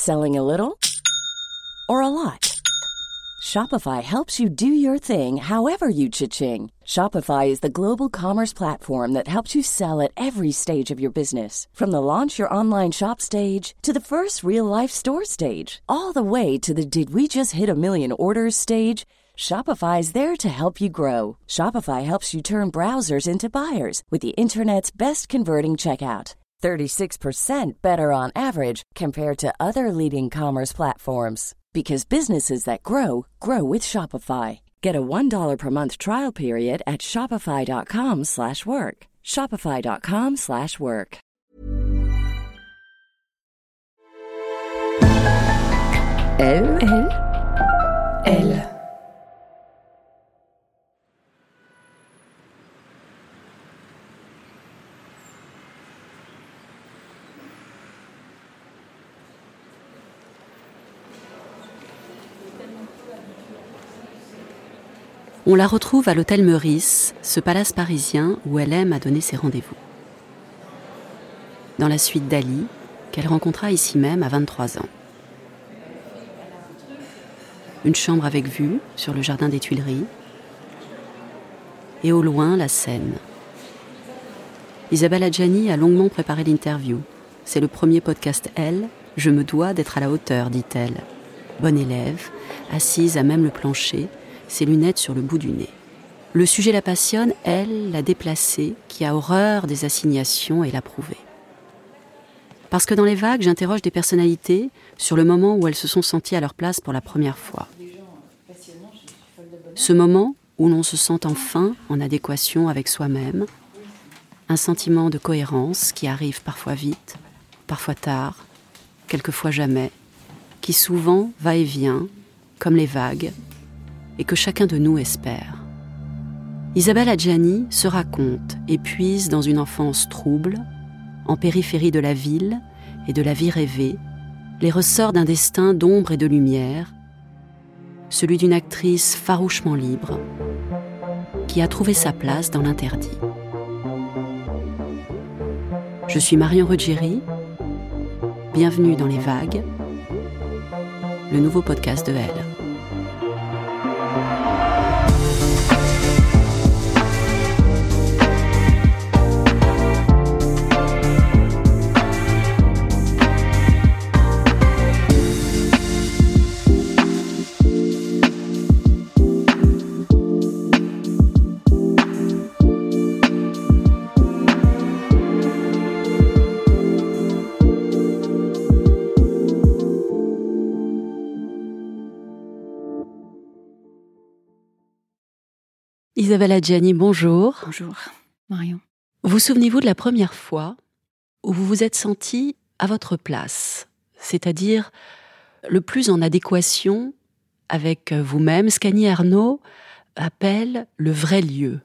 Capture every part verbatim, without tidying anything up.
Selling a little or a lot? Shopify helps you do your thing however you cha-ching. Shopify is the global commerce platform that helps you sell at every stage of your business. From the launch your online shop stage to the first real-life store stage, all the way to the did we just hit a million orders stage. Shopify is there to help you grow. Shopify helps you turn browsers into buyers with the internet's best converting checkout. thirty-six percent better on average compared to other leading commerce platforms. Because businesses that grow, grow with Shopify. Get a one dollar per month trial period at shopify.com slash work. Shopify.com slash work. Elle, elle, elle. On la retrouve à l'hôtel Meurice, ce palace parisien où elle aime à donner ses rendez-vous. Dans la suite d'Ali, qu'elle rencontra ici même à vingt-trois ans. Une chambre avec vue sur le jardin des Tuileries. Et au loin, la Seine. Isabelle Adjani a longuement préparé l'interview. C'est le premier podcast Elle, je me dois d'être à la hauteur, dit-elle. Bonne élève, assise à même le plancher, ses lunettes sur le bout du nez. Le sujet la passionne, elle, la déplacée, qui a horreur des assignations et l'a prouvé. Parce que dans les vagues, j'interroge des personnalités sur le moment où elles se sont senties à leur place pour la première fois. Ce moment où l'on se sent enfin en adéquation avec soi-même, un sentiment de cohérence qui arrive parfois vite, parfois tard, quelquefois jamais, qui souvent va et vient, comme les vagues, et que chacun de nous espère. Isabelle Adjani se raconte et puise dans une enfance trouble, en périphérie de la ville et de la vie rêvée, les ressorts d'un destin d'ombre et de lumière, celui d'une actrice farouchement libre, qui a trouvé sa place dans l'interdit. Je suis Marion Ruggieri, bienvenue dans Les Vagues, le nouveau podcast de Elle. Isabelle Adjani, bonjour. Bonjour, Marion. Vous souvenez-vous de la première fois où vous vous êtes sentie à votre place, c'est-à-dire le plus en adéquation avec vous-même, ce qu'Annie Ernaux appelle le vrai lieu?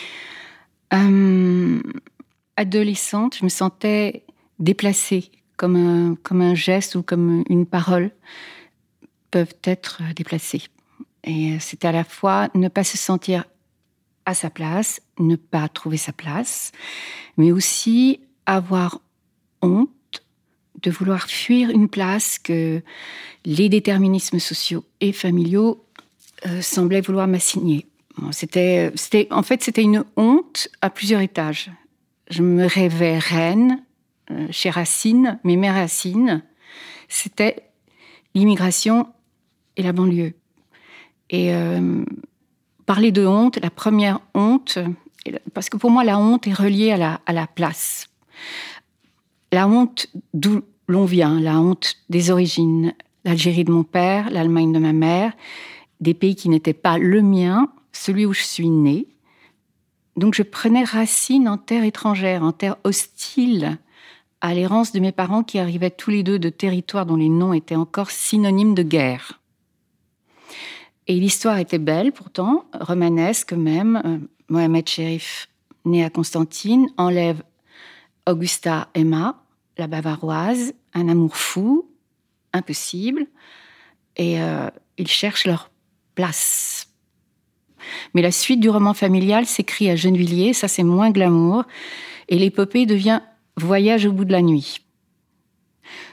euh, Adolescente, je me sentais déplacée, comme un, comme un geste ou comme une parole peuvent être déplacées. Et c'était à la fois ne pas se sentir à sa place, ne pas trouver sa place, mais aussi avoir honte de vouloir fuir une place que les déterminismes sociaux et familiaux euh, semblaient vouloir m'assigner. Bon, c'était, c'était, en fait, c'était une honte à plusieurs étages. Je me rêvais reine, euh, chez Racine, mais mes racines, c'était l'immigration et la banlieue. Et euh, parler de honte, la première honte, parce que pour moi, la honte est reliée à la, à la place. La honte d'où l'on vient, la honte des origines, l'Algérie de mon père, l'Allemagne de ma mère, des pays qui n'étaient pas le mien, celui où je suis née. Donc je prenais racine en terre étrangère, en terre hostile à l'errance de mes parents qui arrivaient tous les deux de territoires dont les noms étaient encore synonymes de guerre. Et l'histoire était belle, pourtant, romanesque même. Euh, Mohamed Cherif, né à Constantine, enlève Augusta Emma, la Bavaroise, un amour fou, impossible, et euh, ils cherchent leur place. Mais la suite du roman familial s'écrit à Gennevilliers, ça c'est moins glamour, et l'épopée devient Voyage au bout de la nuit.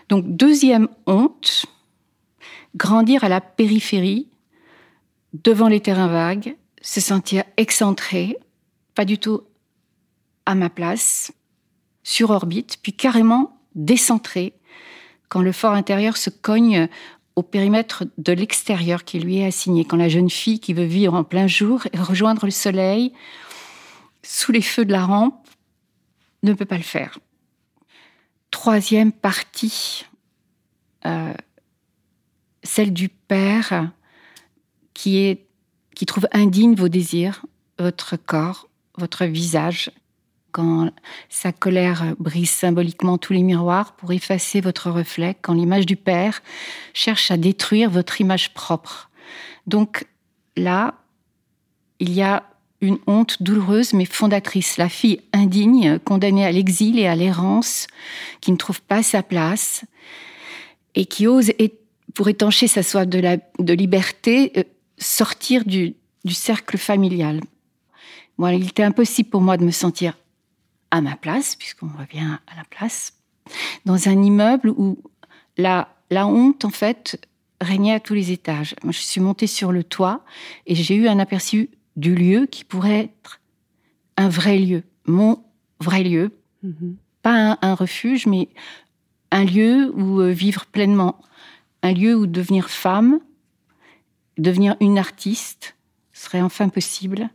Donc, deuxième honte, grandir à la périphérie, devant les terrains vagues, se sentir excentré, pas du tout à ma place, sur orbite, puis carrément décentré, quand le fort intérieur se cogne au périmètre de l'extérieur qui lui est assigné, quand la jeune fille qui veut vivre en plein jour et rejoindre le soleil, sous les feux de la rampe, ne peut pas le faire. Troisième partie, euh, celle du père qui, est, qui trouve indigne vos désirs, votre corps, votre visage, quand sa colère brise symboliquement tous les miroirs pour effacer votre reflet, quand l'image du père cherche à détruire votre image propre. Donc là, il y a une honte douloureuse mais fondatrice. La fille indigne, condamnée à l'exil et à l'errance, qui ne trouve pas sa place et qui ose, pour étancher sa soif de, la, de liberté, sortir du, du cercle familial. Bon, il était impossible pour moi de me sentir à ma place, puisqu'on revient à la place, dans un immeuble où la, la honte, en fait, régnait à tous les étages. Moi, je suis montée sur le toit et j'ai eu un aperçu du lieu qui pourrait être un vrai lieu, mon vrai lieu. Mm-hmm. Pas un, un refuge, mais un lieu où euh, vivre pleinement, un lieu où devenir femme, devenir une artiste serait enfin possible.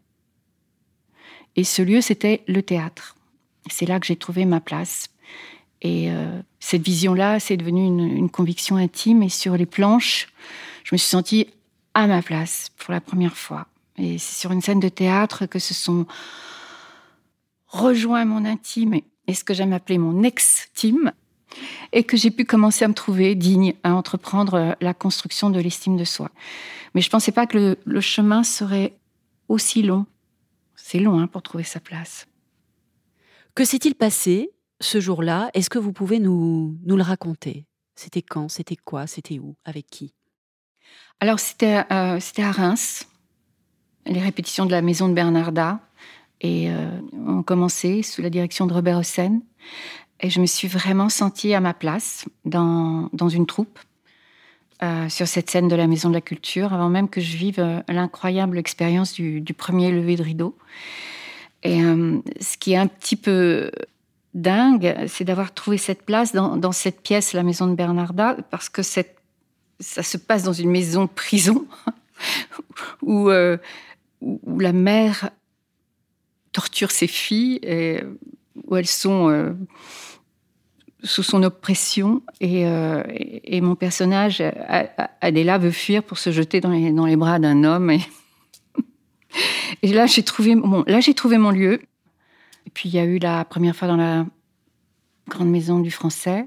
Et ce lieu, c'était le théâtre. C'est là que j'ai trouvé ma place. Et euh, cette vision-là, c'est devenu une, une conviction intime. Et sur les planches, je me suis sentie à ma place pour la première fois. Et c'est sur une scène de théâtre que se sont rejoints mon intime et ce que j'aime appeler mon ex-time, et que j'ai pu commencer à me trouver digne à entreprendre la construction de l'estime de soi. Mais je ne pensais pas que le, le chemin serait aussi long. C'est long hein, pour trouver sa place. Que s'est-il passé ce jour-là ? Est-ce que vous pouvez nous, nous le raconter ? C'était quand ? C'était quoi ? C'était où ? Avec qui ? Alors, c'était, euh, c'était à Reims, les répétitions de la Maison de Bernarda. Et euh, on commençait sous la direction de Robert Hossein. Et je me suis vraiment sentie à ma place dans, dans une troupe, euh, sur cette scène de la Maison de la Culture, avant même que je vive euh, l'incroyable expérience du, du premier lever de rideau. Et euh, ce qui est un petit peu dingue, c'est d'avoir trouvé cette place dans, dans cette pièce, la Maison de Bernarda, parce que cette, ça se passe dans une maison-prison où, euh, où la mère torture ses filles, et où elles sont euh, sous son oppression, et, euh, et, et mon personnage, Adela, veut fuir pour se jeter dans les, dans les bras d'un homme. Et, et là, j'ai trouvé, bon, là, j'ai trouvé mon lieu. Et puis, il y a eu la première fois dans la grande maison du Français.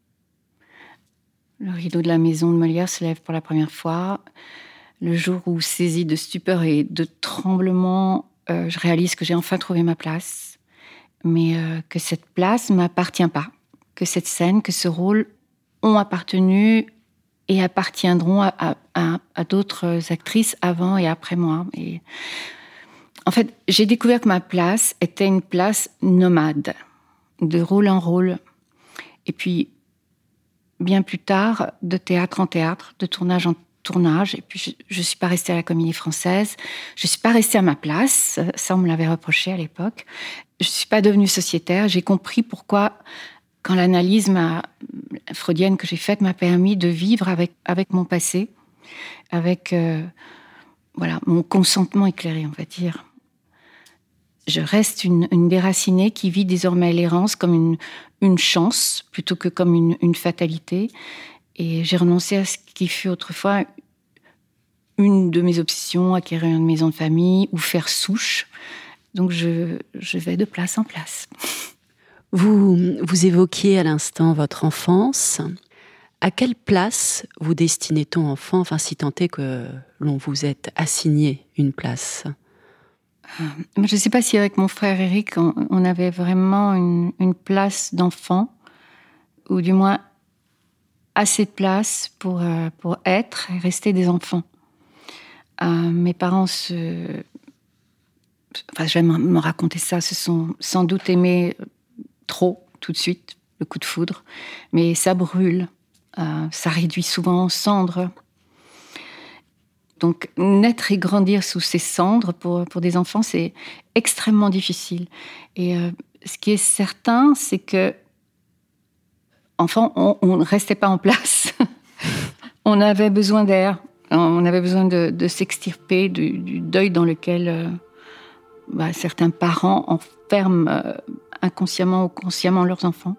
Le rideau de la maison de Molière se lève pour la première fois. Le jour où, saisi de stupeur et de tremblement, euh, je réalise que j'ai enfin trouvé ma place, mais euh, que cette place ne m'appartient pas, que cette scène, que ce rôle ont appartenu et appartiendront à, à, à, à d'autres actrices avant et après moi. Et en fait, j'ai découvert que ma place était une place nomade, de rôle en rôle. Et puis, bien plus tard, de théâtre en théâtre, de tournage en tournage. Et puis, je ne suis pas restée à la Comédie Française. Je ne suis pas restée à ma place. Ça, on me l'avait reproché à l'époque. Je ne suis pas devenue sociétaire. J'ai compris pourquoi, quand l'analyse m'a, freudienne que j'ai faite m'a permis de vivre avec, avec mon passé, avec euh, voilà, mon consentement éclairé, on va dire. Je reste une, une déracinée qui vit désormais l'errance comme une, une chance plutôt que comme une, une fatalité. Et j'ai renoncé à ce qui fut autrefois une de mes obsessions, acquérir une maison de famille ou faire souche. Donc je, je vais de place en place. Vous, vous évoquiez à l'instant votre enfance. À quelle place vous destinait-on enfant, enfin si tant est que l'on vous ait assigné une place ? Euh, je ne sais pas si avec mon frère Éric, on, on avait vraiment une, une place d'enfant, ou du moins assez de place pour, euh, pour être et rester des enfants. Euh, mes parents se... Enfin, je vais me raconter ça, se sont sans doute aimés trop, tout de suite, le coup de foudre, mais ça brûle, euh, ça réduit souvent en cendres. Donc, naître et grandir sous ces cendres, pour, pour des enfants, c'est extrêmement difficile. Et euh, ce qui est certain, c'est que, enfant, on ne restait pas en place. On avait besoin d'air, on avait besoin de, de s'extirper du, du deuil dans lequel euh, bah, certains parents enferment euh, inconsciemment ou consciemment leurs enfants.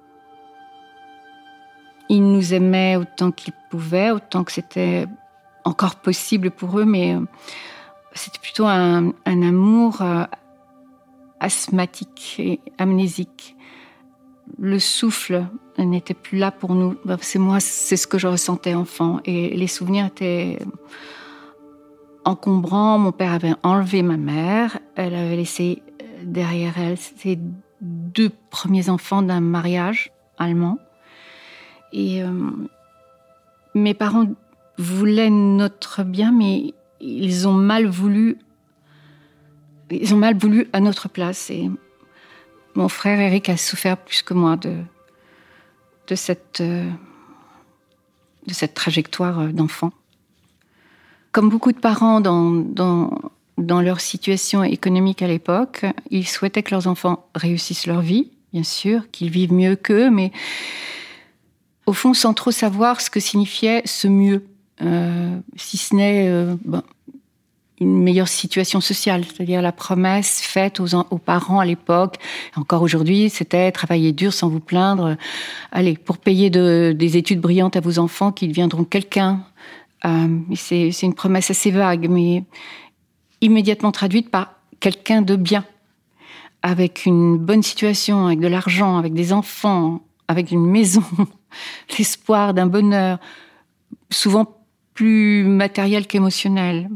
Ils nous aimaient autant qu'ils pouvaient, autant que c'était encore possible pour eux, mais c'était plutôt un, un amour euh, asthmatique et amnésique. Le souffle n'était plus là pour nous. C'est moi, c'est ce que je ressentais enfant. Et les souvenirs étaient encombrants. Mon père avait enlevé ma mère. Elle avait laissé derrière elle ses deux premiers enfants d'un mariage allemand. Et euh, mes parents voulaient notre bien, mais ils ont mal voulu, ils ont mal voulu à notre place. Et mon frère Eric a souffert plus que moi de, de, cette, de cette trajectoire d'enfant. Comme beaucoup de parents dans, dans, dans leur situation économique à l'époque, ils souhaitaient que leurs enfants réussissent leur vie, bien sûr, qu'ils vivent mieux qu'eux, mais au fond, sans trop savoir ce que signifiait ce mieux. Euh, si ce n'est euh, ben, une meilleure situation sociale, c'est-à-dire la promesse faite aux, aux parents à l'époque, encore aujourd'hui, c'était travailler dur sans vous plaindre, allez, pour payer de, des études brillantes à vos enfants qui deviendront quelqu'un. Euh, c'est, c'est une promesse assez vague, mais immédiatement traduite par quelqu'un de bien, avec une bonne situation, avec de l'argent, avec des enfants, avec une maison, l'espoir d'un bonheur, souvent plus matériel qu'émotionnel.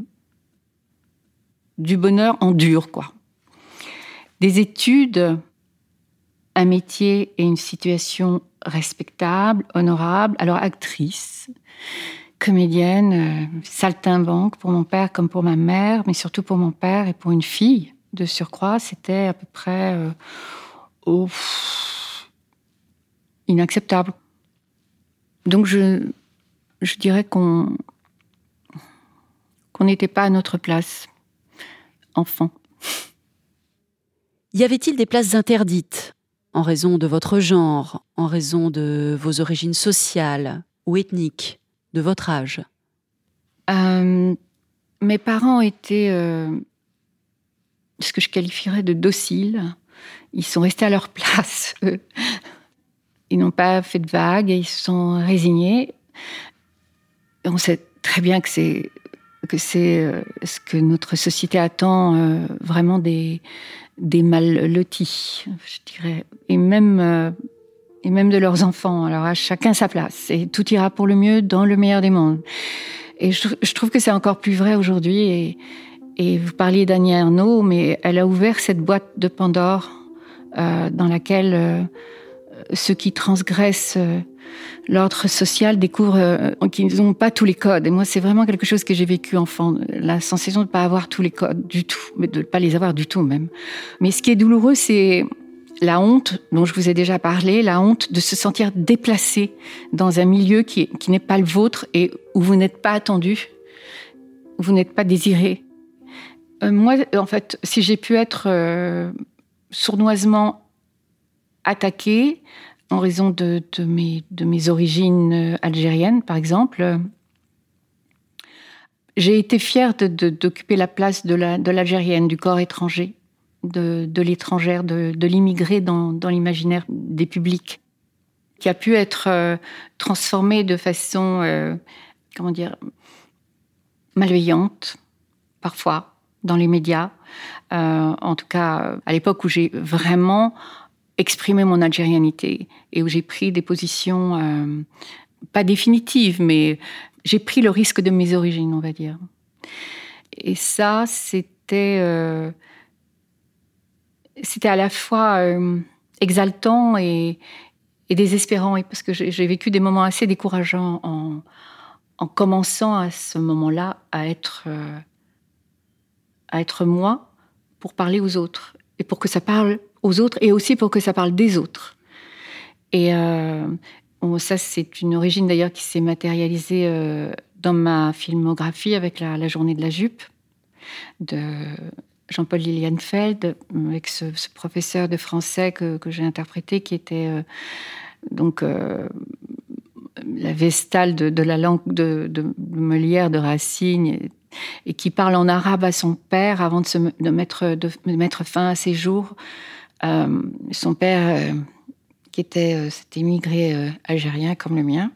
Du bonheur en dur, quoi. Des études, un métier et une situation respectable, honorable. Alors, actrice, comédienne, euh, saltimbanque pour mon père comme pour ma mère, mais surtout pour mon père et pour une fille de surcroît, c'était à peu près euh, oh, inacceptable. Donc, je, je dirais qu'on qu'on n'était pas à notre place, enfant. Y avait-il des places interdites, en raison de votre genre, en raison de vos origines sociales ou ethniques, de votre âge ? euh, Mes parents étaient euh, ce que je qualifierais de dociles. Ils sont restés à leur place, eux. Ils n'ont pas fait de vagues, ils se sont résignés. On sait très bien que c'est, que c'est euh, ce que notre société attend, euh, vraiment des, des mal lotis, je dirais. Et même, euh, et même de leurs enfants. Alors à chacun sa place. Et tout ira pour le mieux dans le meilleur des mondes. Et je, je trouve que c'est encore plus vrai aujourd'hui. Et, et vous parliez d'Annie Ernaux, mais elle a ouvert cette boîte de Pandore euh, dans laquelle euh, ceux qui transgressent euh, l'ordre social découvrent euh, qu'ils n'ont pas tous les codes. Et moi, c'est vraiment quelque chose que j'ai vécu enfant. La sensation de ne pas avoir tous les codes du tout, mais de ne pas les avoir du tout même. Mais ce qui est douloureux, c'est la honte dont je vous ai déjà parlé, la honte de se sentir déplacé dans un milieu qui, qui n'est pas le vôtre et où vous n'êtes pas attendu, où vous n'êtes pas désiré. Euh, moi, en fait, si j'ai pu être euh, sournoisement attaquée en raison de, de, mes, de mes origines algériennes, par exemple, j'ai été fière de, de, d'occuper la place de, la, de l'algérienne, du corps étranger, de, de l'étrangère, de, de l'immigré dans, dans l'imaginaire des publics, qui a pu être euh, transformée de façon, euh, comment dire, malveillante, parfois, dans les médias. Euh, en tout cas, à l'époque où j'ai vraiment exprimé mon algérianité et où j'ai pris des positions, euh, pas définitives, mais j'ai pris le risque de mes origines, on va dire. Et ça, c'était... Euh, c'était à la fois euh, exaltant et, et désespérant, et parce que j'ai, j'ai vécu des moments assez décourageants en, en commençant à ce moment-là à être, euh, à être moi pour parler aux autres, et pour que ça parle aux autres, et aussi pour que ça parle des autres. Et euh, bon, ça, c'est une origine d'ailleurs qui s'est matérialisée euh, dans ma filmographie avec la, la Journée de la jupe de Jean-Paul Lilienfeld, avec ce, ce professeur de français que, que j'ai interprété, qui était euh, donc euh, la Vestale de, de la langue de, de Molière, de Racine, et, et qui parle en arabe à son père avant de, se, de, mettre, de mettre fin à ses jours. Euh, son père, euh, qui était euh, cet immigré euh, algérien comme le mien.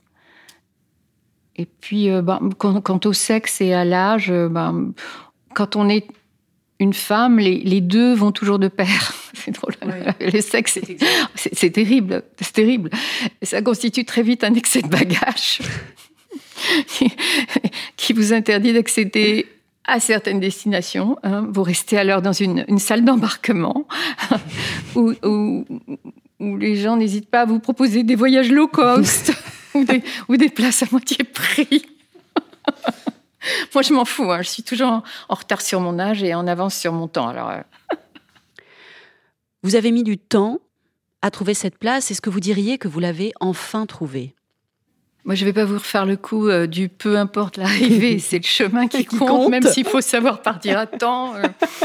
Et puis, euh, bah, quant, quant au sexe et à l'âge, euh, bah, quand on est une femme, les, les deux vont toujours de pair. C'est drôle. Oui. Le sexe, c'est, c'est, c'est terrible. C'est terrible. Ça constitue très vite un excès de bagage qui, qui vous interdit d'accéder à certaines destinations. Hein. Vous restez alors dans une, une salle d'embarquement où, où, où les gens n'hésitent pas à vous proposer des voyages low cost ou, des, ou des places à moitié prix. Moi, je m'en fous. Hein. Je suis toujours en, en retard sur mon âge et en avance sur mon temps. Alors, euh... Vous avez mis du temps à trouver cette place. Est-ce que vous diriez que vous l'avez enfin trouvée ? Moi, je ne vais pas vous refaire le coup euh, du peu importe l'arrivée. C'est le chemin qui, qui compte, compte, même s'il faut savoir partir à temps. Euh.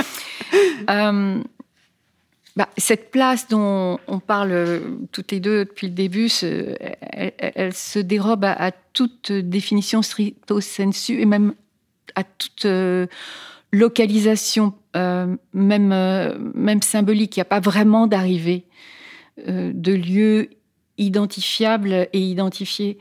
euh, bah, cette place dont on parle toutes les deux depuis le début, ce, elle, elle se dérobe à, à toute définition stricto sensu et même à toute euh, localisation, euh, même, euh, même symbolique. Il n'y a pas vraiment d'arrivée euh, de lieu identifiable et identifié.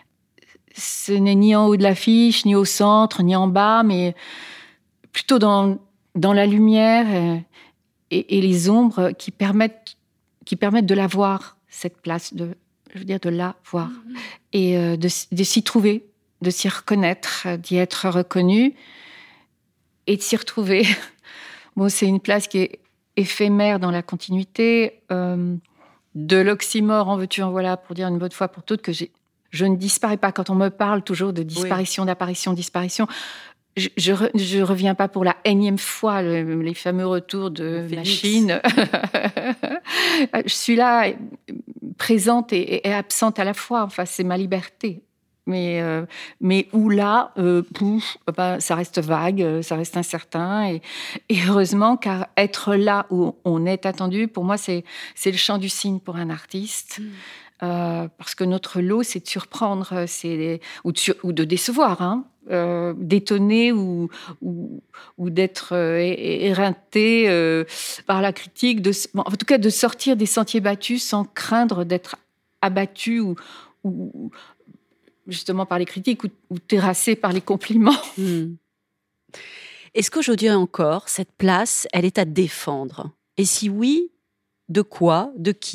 Ce n'est ni en haut de l'affiche, ni au centre, ni en bas, mais plutôt dans, dans la lumière et, et les ombres qui permettent, qui permettent de la voir, cette place, de, je veux dire de la voir, mmh. et euh, de, de s'y trouver, de s'y reconnaître, d'y être reconnu et de s'y retrouver. Bon, c'est une place qui est éphémère dans la continuité, euh, de l'oxymore, en veux-tu, en voilà, pour dire une bonne fois pour toutes que j'ai, je ne disparais pas. Quand on me parle toujours de disparition, oui. d'apparition, disparition, je, je, je reviens pas pour la énième fois, le, les fameux retours de machine. Je suis là, présente et, et absente à la fois. Enfin, c'est ma liberté. Mais, euh, mais où là, euh, pouf, ben, ça reste vague, ça reste incertain. Et, et heureusement, car être là où on est attendu, pour moi, c'est, c'est le champ du signe pour un artiste. Mmh. Euh, parce que notre lot, c'est de surprendre, c'est, ou, de, ou de décevoir, hein, euh, d'étonner ou, ou, ou d'être euh, éreinté euh, par la critique. De, bon, en tout cas, de sortir des sentiers battus sans craindre d'être abattu ou... ou justement par les critiques, ou, ou terrassé par les compliments. Mmh. Est-ce qu'aujourd'hui encore, cette place, elle est à défendre ? Et si oui, de quoi ? De qui ?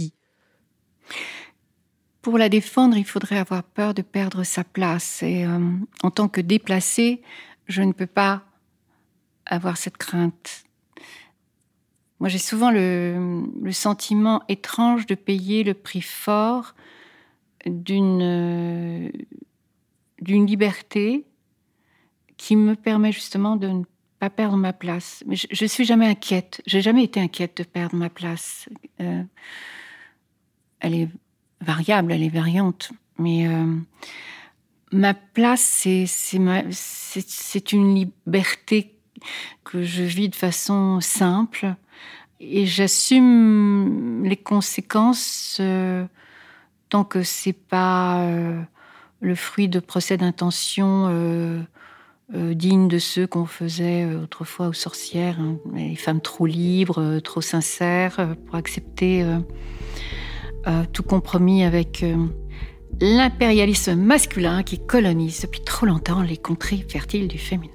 Pour la défendre, il faudrait avoir peur de perdre sa place. Et euh, en tant que déplacée, je ne peux pas avoir cette crainte. Moi, j'ai souvent le, le sentiment étrange de payer le prix fort d'une, euh, d'une liberté qui me permet justement de ne pas perdre ma place. Mais je ne suis jamais inquiète. Je n'ai jamais été inquiète de perdre ma place. Euh, elle est variable, elle est variante. Mais euh, ma place, c'est, c'est, ma, c'est, c'est une liberté que je vis de façon simple. Et j'assume les conséquences... Euh, tant que c'est pas euh, le fruit de procès d'intention euh, euh, dignes de ceux qu'on faisait euh, autrefois aux sorcières, hein, les femmes trop libres, euh, trop sincères, euh, pour accepter euh, euh, tout compromis avec euh, l'impérialisme masculin qui colonise depuis trop longtemps les contrées fertiles du féminin.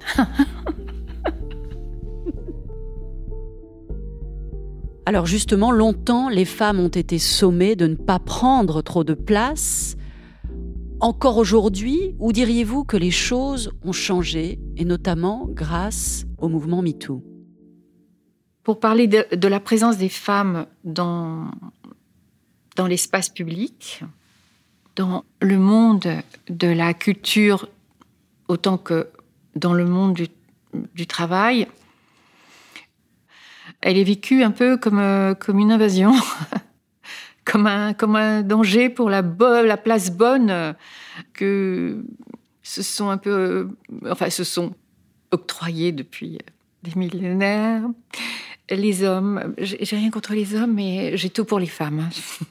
Alors justement, longtemps, les femmes ont été sommées de ne pas prendre trop de place. Encore aujourd'hui, où diriez-vous que les choses ont changé, et notamment grâce au mouvement MeToo ? Pour parler de, de la présence des femmes dans, dans l'espace public, dans le monde de la culture, autant que dans le monde du, du travail, elle est vécue un peu comme, euh, comme une invasion, comme un, comme un danger pour la, bo- la place bonne euh, que se sont un peu, euh, enfin, se sont octroyés depuis des millénaires. Les hommes, j'ai, j'ai rien contre les hommes, mais j'ai tout pour les femmes.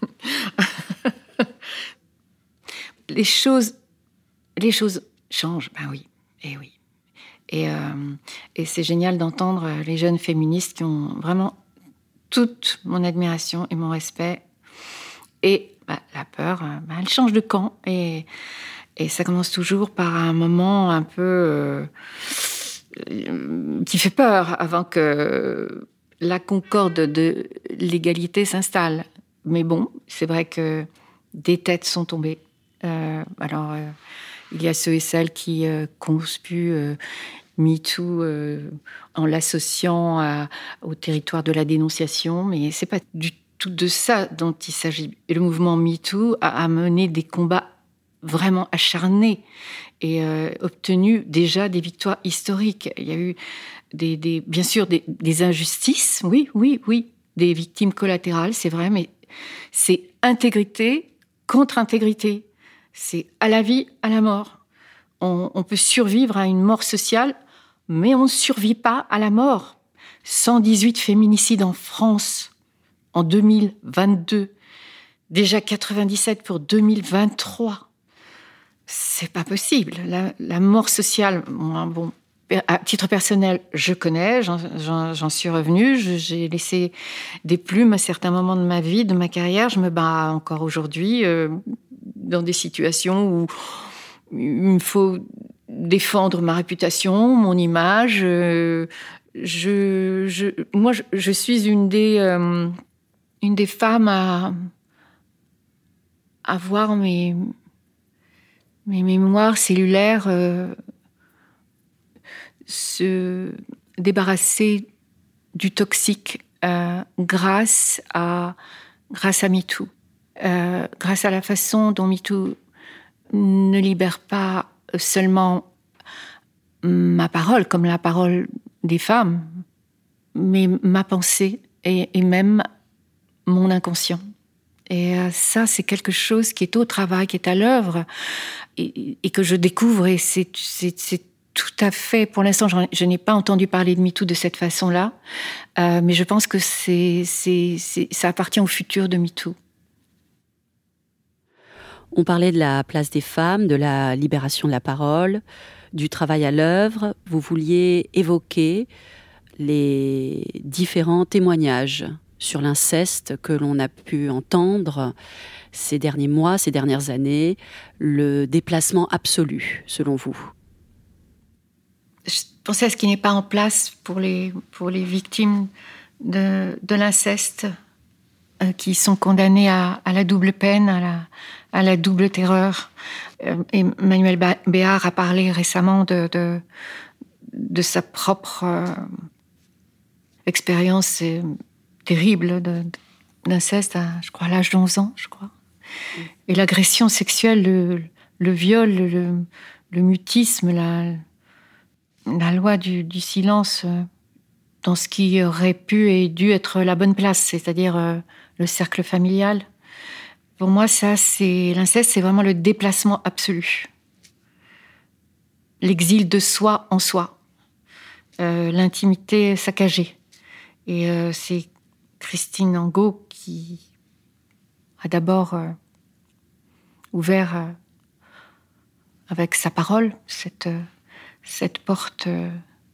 les choses, les choses changent, ben oui, et oui. Et, euh, et c'est génial d'entendre les jeunes féministes qui ont vraiment toute mon admiration et mon respect. Et bah, la peur, bah, elle change de camp. Et, et ça commence toujours par un moment un peu euh, qui fait peur avant que la concorde de l'égalité s'installe. Mais bon, c'est vrai que des têtes sont tombées. Euh, alors, euh, il y a ceux et celles qui euh, conspuent euh, MeToo euh, en l'associant à, au territoire de la dénonciation, mais c'est pas du tout de ça dont il s'agit. Et le mouvement MeToo a, a mené des combats vraiment acharnés et euh, obtenu déjà des victoires historiques. Il y a eu des, des, bien sûr des, des injustices, oui, oui, oui, des victimes collatérales, c'est vrai, mais c'est intégrité contre intégrité. C'est à la vie, à la mort. On, on peut survivre à une mort sociale, mais on ne survit pas à la mort. cent dix-huit féminicides en France en deux mille vingt-deux. Déjà quatre-vingt-dix-sept pour deux mille vingt-trois. C'est pas possible. La, la mort sociale, bon, à titre personnel, je connais, j'en, j'en, j'en suis revenue. Je, j'ai laissé des plumes à certains moments de ma vie, de ma carrière. Je me bats encore aujourd'hui euh, dans des situations où il me faut défendre ma réputation, mon image. Euh, je, je, moi, je, je suis une des, euh, une des femmes à, à voir mes, mes mémoires cellulaires euh, se débarrasser du toxique euh, grâce à, grâce à MeToo. Euh, grâce à la façon dont MeToo ne libère pas seulement ma parole, comme la parole des femmes, mais ma pensée et, et même mon inconscient. Et ça, c'est quelque chose qui est au travail, qui est à l'œuvre, et, et que je découvre. Et c'est, c'est, c'est tout à fait... Pour l'instant, je n'ai pas entendu parler de MeToo de cette façon-là, euh, mais je pense que c'est, c'est, c'est, ça appartient au futur de MeToo. On parlait de la place des femmes, de la libération de la parole, du travail à l'œuvre. Vous vouliez évoquer les différents témoignages sur l'inceste que l'on a pu entendre ces derniers mois, ces dernières années, le déplacement absolu, selon vous. Je pensais à ce qui n'est pas en place pour les, pour les victimes de, de l'inceste, euh, qui sont condamnées à, à la double peine, à la, à la double terreur. Euh, Emmanuel Béard a parlé récemment de, de, de sa propre euh, expérience euh, terrible de, d'inceste, à, je crois, à l'âge d'onze ans, je crois. Et l'agression sexuelle, le, le viol, le, le mutisme, la, la loi du, du silence euh, dans ce qui aurait pu et dû être la bonne place, c'est-à-dire euh, le cercle familial. Pour moi, ça, c'est l'inceste, c'est vraiment le déplacement absolu. L'exil de soi en soi. Euh, l'intimité saccagée. Et euh, c'est Christine Angot qui a d'abord euh, ouvert euh, avec sa parole cette, euh, cette porte euh,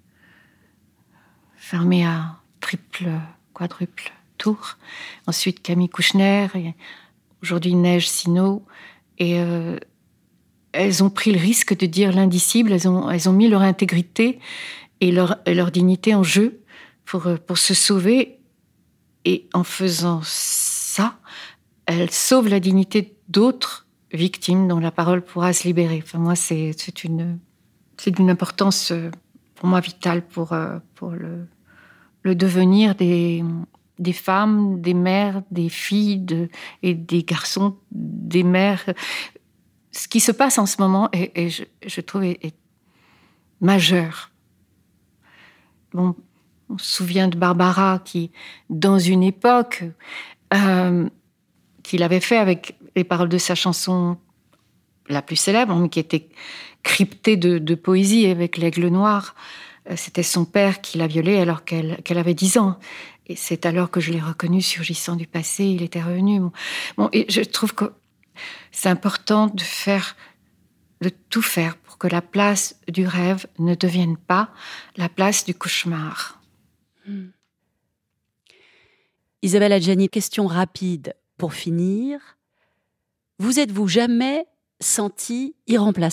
fermée à triple, quadruple tour. Ensuite, Camille Kouchner, et aujourd'hui Neige Sino. Et euh, elles ont pris le risque de dire l'indicible, elles ont, elles ont mis leur intégrité et leur, et leur dignité en jeu pour, pour se sauver. Et en faisant ça, elles sauvent la dignité d'autres victimes dont la parole pourra se libérer. Enfin, moi, c'est, c'est, une, c'est d'une importance pour moi vitale pour, pour le, le devenir des, des femmes, des mères, des filles de, et des garçons, des mères. Ce qui se passe en ce moment, est, est, je, je trouve, est, est majeur. Bon, on se souvient de Barbara qui, dans une époque, euh, qu'il avait fait avec les paroles de sa chanson la plus célèbre, mais qui était cryptée de, de poésie avec l'aigle noir. C'était son père qui l'a violée alors qu'elle, qu'elle avait dix ans. Et c'est alors que je l'ai reconnu surgissant du passé, il était revenu. Bon, et je trouve que c'est important de faire, de tout faire pour que la place du rêve ne devienne pas la place du cauchemar. Hmm. Isabelle Adjani, question rapide pour finir. Vous êtes-vous jamais sentie irremplaçable ?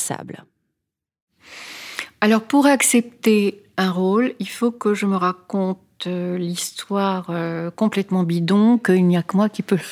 Alors, pour accepter un rôle, il faut que je me raconte euh, l'histoire euh, complètement bidon, qu'il n'y a que moi qui peut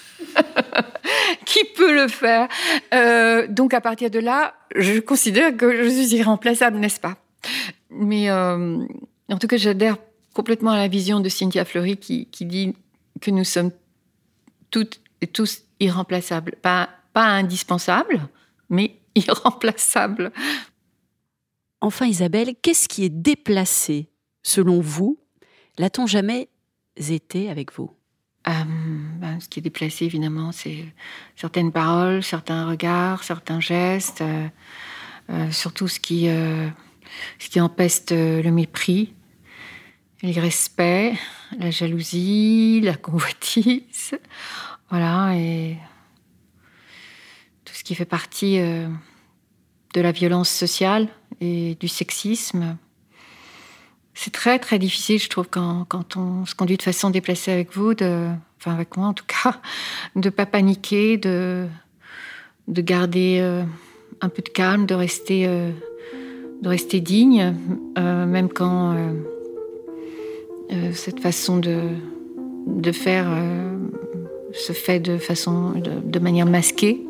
qui peut le faire. Euh, donc, à partir de là, je considère que je suis irremplaçable, n'est-ce pas ? Mais euh, en tout cas, j'adhère complètement à la vision de Cynthia Fleury qui, qui dit que nous sommes toutes et tous irremplaçables. Pas, pas indispensables, mais irremplaçables. Enfin, Isabelle, qu'est-ce qui est déplacé, selon vous ? L'a-t-on jamais été avec vous ? euh, ben, Ce qui est déplacé, évidemment, c'est certaines paroles, certains regards, certains gestes, euh, euh, surtout ce qui, euh, ce qui empeste le mépris, l'irrespect, la jalousie, la convoitise, voilà, et tout ce qui fait partie euh, de la violence sociale et du sexisme. C'est très, très difficile, je trouve, quand, quand on se conduit de façon déplacée avec vous, de, enfin avec moi en tout cas, de ne pas paniquer, de, de garder euh, un peu de calme, de rester, euh, de rester digne, euh, même quand euh, euh, cette façon de, de faire euh, se fait de, façon, de, de manière masquée.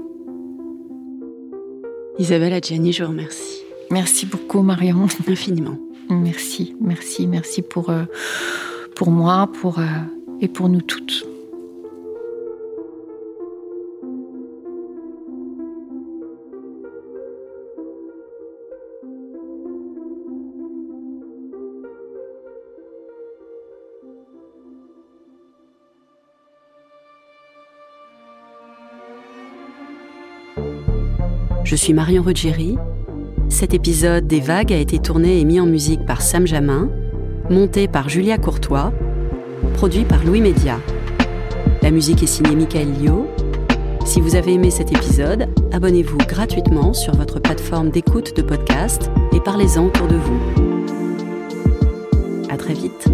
Isabelle Adjani, je vous remercie. Merci beaucoup, Marion. Infiniment. Merci, merci, merci pour, euh, pour moi pour, euh, et pour nous toutes. Je suis Marion Ruggieri. Cet épisode des Vagues a été tourné et mis en musique par Sam Jamin, monté par Julia Courtois, produit par Louis Média. La musique est signée Michael Lio. Si vous avez aimé cet épisode, abonnez-vous gratuitement sur votre plateforme d'écoute de podcast et parlez-en autour de vous. À très vite.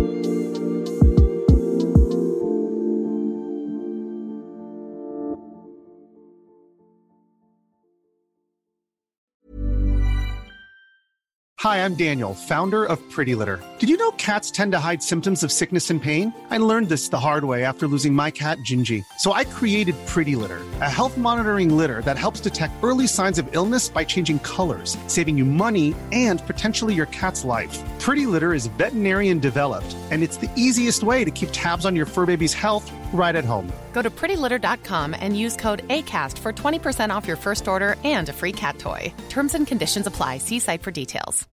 Hi, I'm Daniel, founder of Pretty Litter. Did you know cats tend to hide symptoms of sickness and pain? I learned this the hard way after losing my cat, Gingy. So I created Pretty Litter, a health monitoring litter that helps detect early signs of illness by changing colors, saving you money and potentially your cat's life. Pretty Litter is veterinarian developed, and it's the easiest way to keep tabs on your fur baby's health right at home. Go to pretty litter dot com and use code ACAST for twenty percent off your first order and a free cat toy. Terms and conditions apply. See site for details.